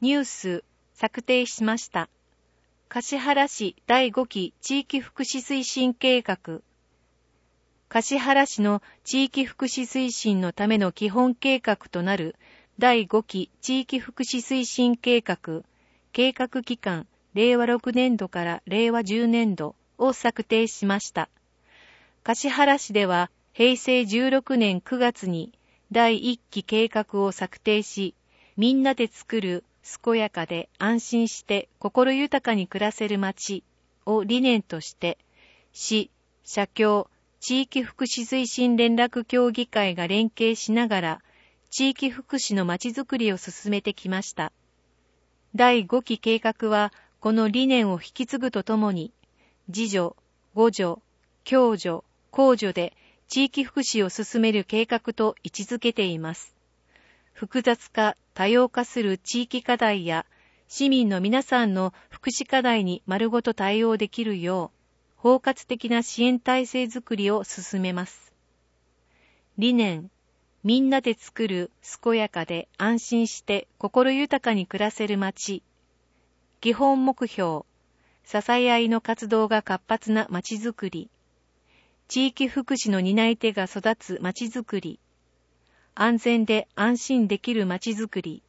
ニュース策定しました。橿原市第5期地域福祉推進計画。橿原市の地域福祉推進のための基本計画となる第5期地域福祉推進計画、計画期間令和6年度から令和10年度を策定しました。橿原市では平成16年9月に第1期計画を策定し、みんなで作る健やかで安心して心豊かに暮らせる街を理念として、市、社協、地域福祉推進連絡協議会が連携しながら、地域福祉の街づくりを進めてきました。第5期計画は、この理念を引き継ぐとともに、自助、互助、共助、公助で地域福祉を進める計画と位置づけています。複雑化、多様化する地域課題や、市民の皆さんの福祉課題に丸ごと対応できるよう、包括的な支援体制づくりを進めます。理念、みんなで作る健やかで安心して心豊かに暮らせる街。基本目標、支え合いの活動が活発な街づくり。地域福祉の担い手が育つ街づくり。安全で安心できる街づくり。